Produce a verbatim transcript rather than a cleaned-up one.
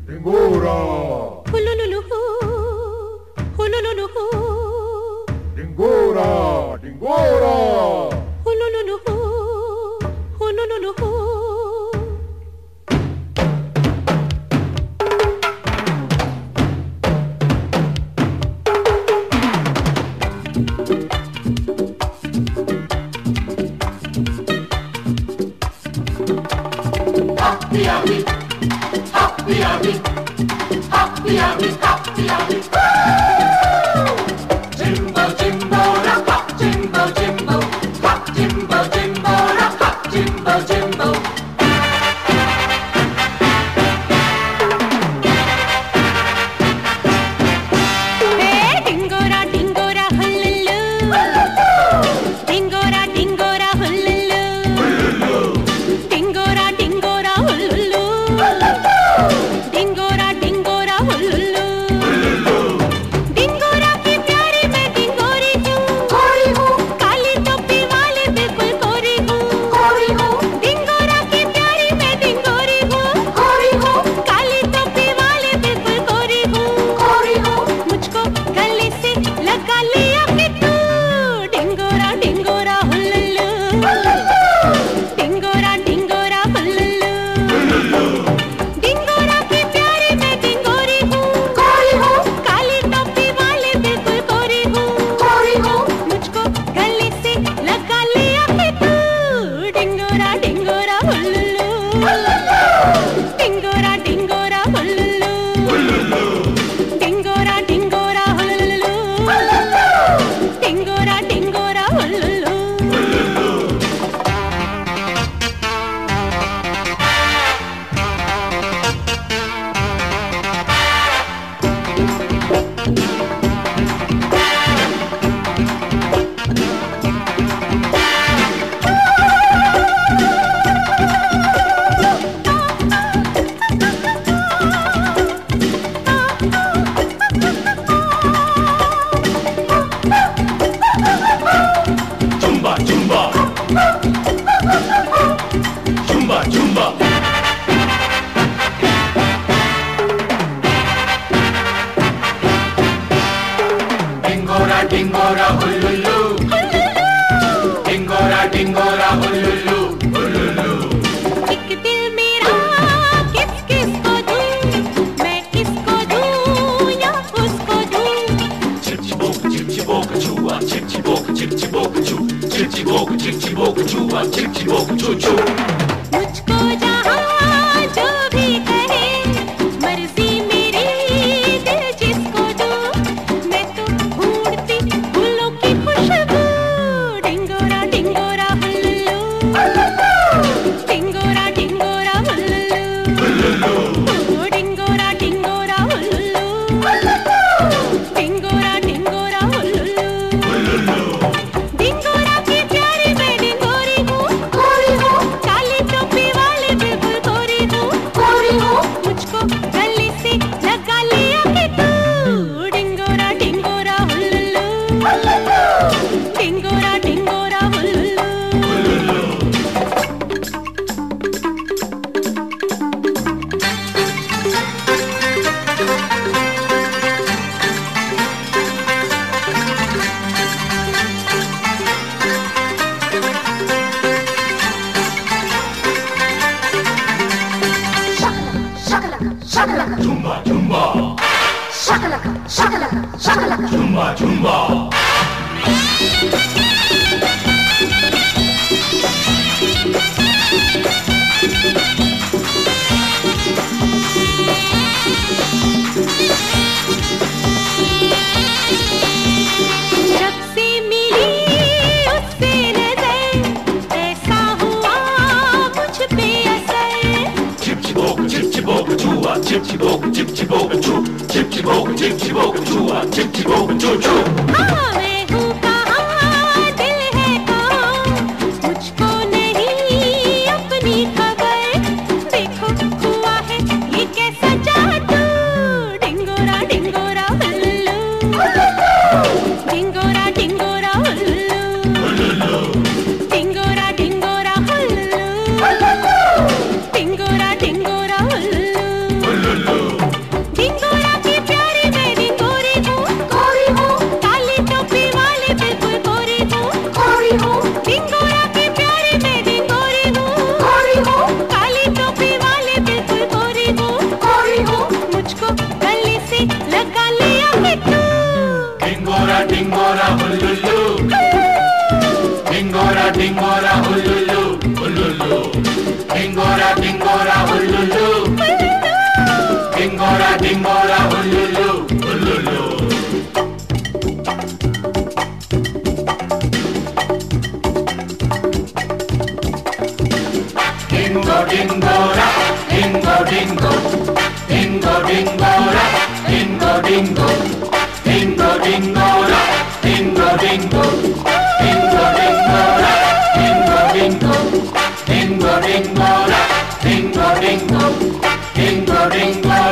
ढिंगोरा हुलुलुलु हु, हुलुलुलु हु, ढिंगोरा ढिंगोरा हुलुलुलु हु, हुलुलुलु हु। Happy, happy, happy, happy, happy, happy, happy, happy. Jimbo, Jimbo, rock, rock, Jimbo, Jimbo, rock, Jimbo, Jimbo, rock, rock, Jimbo, Jimbo. Hey, dingora, dingora, hullulu, dingora, dingora, hullulu, dingora, dingora, hullulu, dingora, dingora, hullulu, dingora की प्यारी मैं डिंगोरी हूँ, कोरी हूँ, काली टोपी वाली बिल्कुल कोरी हूँ, कोरी हूँ, डिंगोरा की प्यारी मैं डिंगोरी हूँ, कोरी हूँ, काली टोपी वाली बिल्कुल कोरी हूँ, कोरी हूँ। मुझको गले से लगा लिया कि तू डिंगोरा डिंगोरा हुल्लू, डिंगोरा डिंगोरा हुल्लू, डिंगोरा की प्यारी मैं डिंगोरी हूँ, कोरी हूँ, काली टोपी वाली बिल्कुल कोरी हूँ, कोरी हूँ। मुझको गले से लगा लिया कि तू डिंगोरा डिंगोरा हुल्लू, डिंगोरा डिंगोरा हुल्लू, डिंगोरा डिंगोरा हुल्लू, डिंगोरा डिंगोरा हुल्लू। Jumba, Jumba, Jumba, Jumba. Dingora, dingora, hullulu, dingora, dingora, hullulu, hullulu. एक दिल मेरा किस किस को दूं, मैं किसको दूं या उसको दूं, Chip chibok, chip chibok, chua, chip chibok, chip chibok, chu, chip chibok, chip chibok, chua, chip chibok, chu chu. मुझको जहाँ जो भी कहे मर्जी मेरी दिल जिसको दो, मैं तो ढूंढती फूलों की खुशबू, डिंगोरा डिंगोरा हुल्लू, डिंगोरा डिंगोरा हुल्लू, डिंगोरा डिंगोरा हुल्लू, डिंगोरा डिंगोरा हुल्लू, डिंगोरा की प्यारी मैं डिंगोरी हूँ, कोरी हूँ, काली टोपी वाली बिल्कुल कोरी हूँ, कोरी हूँ। मुझको गले से लगा लिया कि तू डिंगोरा डिंगोरा हुल्लू, डिंगोरा डिंगोरा हुल्लू। Shakalaka, shakalaka, Jumba, Jumba. Shakalaka, shakalaka, shakalaka, Jumba, Jumba. जब से मिली उससे नजर, ऐसा हुआ मुझ पे असर, Chip chibok, chip chibok, chua, chip chibok, chip chibok, chu, chip chibok, chip chibok, chua, chip chibok, chu chu. हाँ मैं हूँ कहाँ दिल है कहाँ, मुझको नहीं अपनी खबर, देखो हुआ है ये कैसा जादू, डिंगोरा डिंगोरा हुल्लू, डिंगोरा डिंगोरा हुल्लू, डिंगोरा डिंगोरा हुल्लू, डिंगोरा डिंगोरा हुल्लू। Dingo dingo ra, dingo dingo, dingo dingo ra, dingo dingo, dingo dingo ra, dingo dingo, dingo dingo ra, dingo dingo, dingo dingo.